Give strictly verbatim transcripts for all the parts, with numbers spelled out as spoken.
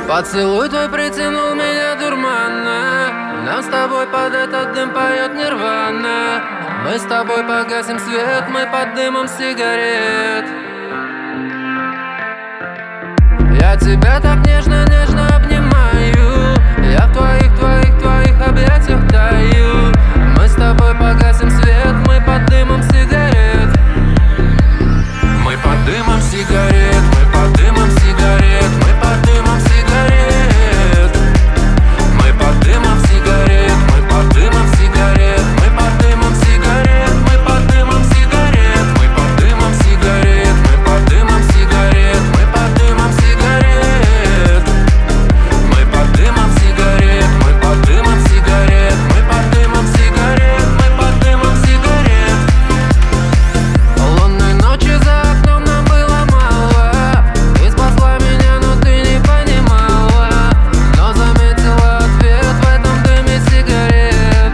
Поцелуй твой притянул меня дурманно. Нам с тобой под этот дым поет Нирвана. Мы с тобой погасим свет, мы под дымом сигарет. Я тебя так нежно-нежно обнимаю. Я в твоих, твоих, твоих объятиях таю. Мы с тобой погасим свет, мы под дымом сигарет. Мы под дымом сигарет, мы под дымом сигарет, мы под дымом сигарет. Мы под дымом сигарет, мы под дымом сигарет, мы под дымом сигарет, мы под дымом сигарет, мы под дымом сигарет, мы под дымом сигарет, мы под дымом сигарет. Мы под дымом сигарет, мы под дымом сигарет, мы под дымом сигарет, мы под дымом сигарет. Лунной ночи за окном нам было мало. Ты спасла меня, но ты не понимала. Но заметила ответ в этом дыме сигарет.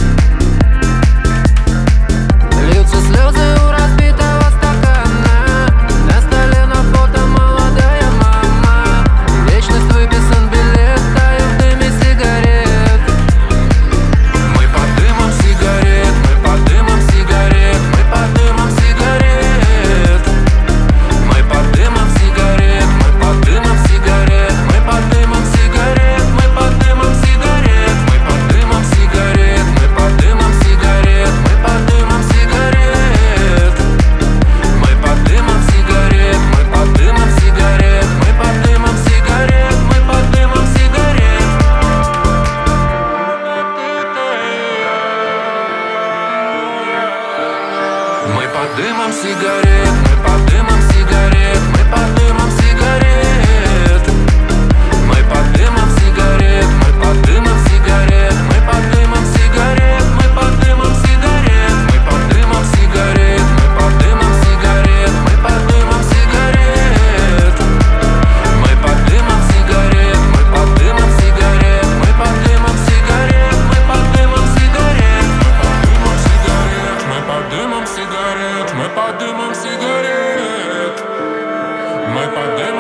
Льются слезы у разбитого стакана. На столе на фото молодая мама. Вечность выписан билет, таю в дыме сигарет. Мы под дымом сигарет, мы под дымом сигарет, мы под дымом сигарет. Мы под дымом сигарет, мы под дымом сигарет, мы под дымом сигарет, мы под дымом сигарет, мы под дымом сигарет, мы под дымом сигарет, мы под дымом сигарет. Мы под дымом сигарет, мы под дымом сигарет, мы под дымом сигарет, мы под дымом сигарет. Мы под дымом сигарет, мы под дымом сигарет, мы под дымом сигарет. Мы под дымом сигарет, мы под дымом сигарет, мы под дымом сигарет, мы под дымом сигарет, мы под дымом сигарет, мы под дымом сигарет, мы под дымом сигарет. Мы под дымом сигарет, мы под дымом сигарет, мы под дымом сигарет, мы под дымом сигарет, мы под дымом сигарет, мы под дымом сигарет, мы под дымом сигарет, мы под дымом